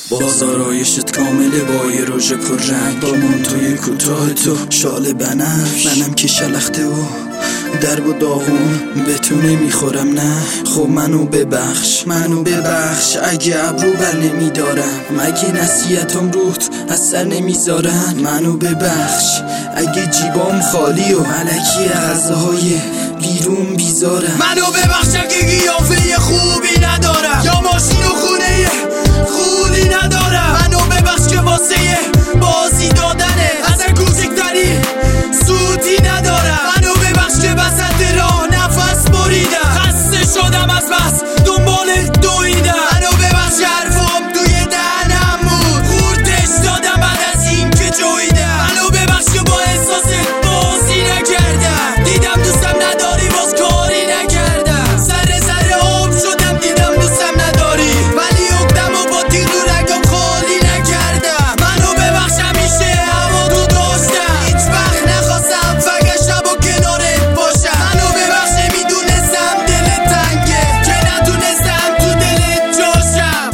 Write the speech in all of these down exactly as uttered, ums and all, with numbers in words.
بازارایشت کامله با یه روژ پر رنگ، با مونتوی کوتاه تو شال بنفش، منم که شلخته و درب و داغون به تو نمیخورم. نه خب منو ببخش، منو ببخش اگه ابرو بر نمیدارم، مگه نصیحتم روت از سر نمیذارن. منو ببخش اگه جیبام خالی و علکی غذاهای بیرون بیزارم. منو ببخش اگه قیافه خوبی ندارم یا ماشین و خونه خولی ندارم. منو ببخش که واسه بازی دادنه ازن کوچکتری سوتی ندارم. منو ببخش که وسط راه نفس بریدم، خسته شدم از بس دنبال دویدم. منو ببخش حرفام توی دهنم بود، خورتش دادم بعد از این که جویدم. منو ببخش که با احساس بازی نکردم، دیدم دوستم نداری باز کاری نکردم. سر سر آب شدم دیدم دوستم نداری، ولی اگدم و با تیر رو رگم خالی نکردم. منو ببخش همیشه هوا تو داشتم، هیچ وقت نخواستم فقط شب و کنارت باشم. منو ببخش نمیدونستم دلت تنگه که نتونستم تو دلت جاشم.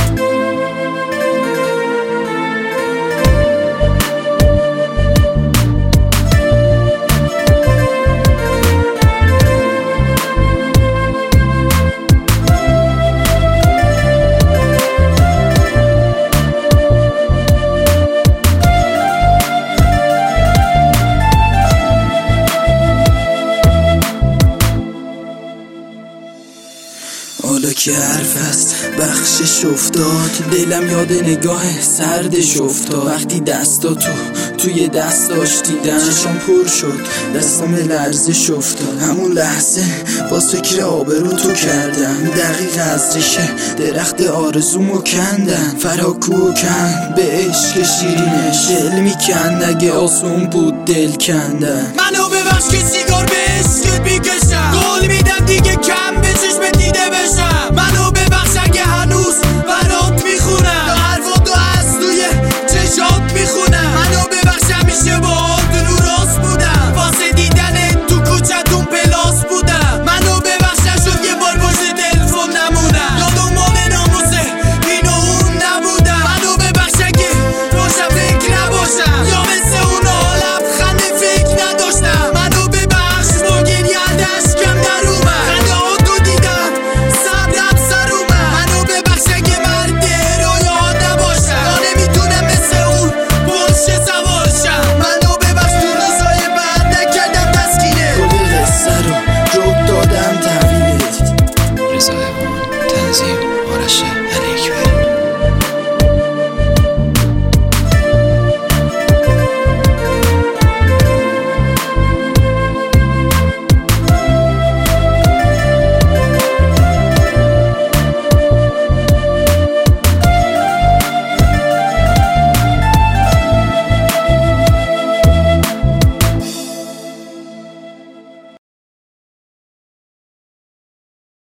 حالا که حرف است بخشش افتاد، دلم یاد نگاه سردش افتاد. وقتی دستاتو توی دستاش دیدم چشم پر شد، دستم لرزش افتاد. همون لحظه باز فکر آبرو تو کردم، دقیق از ریشه درخت آرزومو کندن. فراکو کند به عشق شیرینش، دل میکند اگه آسون بود دل کندن. منو ببخش که سیگار به عشقت میکشم، قول میدم دیگه کم به چشم دیده بشم. منو ببخش اگه هنوز برات میخونم، تا حرفاتو از توی چشات میخونم. منو ببخش همیشه با تو راست بودم، واسه دیدن تو کوچتون پلاس بودم. منو ببخش نشد یه بار پشت تلفن نمونم، یا دنبال ناموسه این و اون نبودم. منو ببخش اگه روشن فکر نباشم، یا مثل اونا لبخند فکر نداشتم. منو ببخش با گریه اشکم در اومد، خنده ها تو دیدم صبرم سر اومد. منو ببخش اگه مرد رویات نباشم، یا نمیتونم مثل اون پرشه سوارشم. منو ببخش تو روزای بعد نکردم تسکینه، کل قصه رو رب دادم تحویلت. رضا امام، تنظیم آرش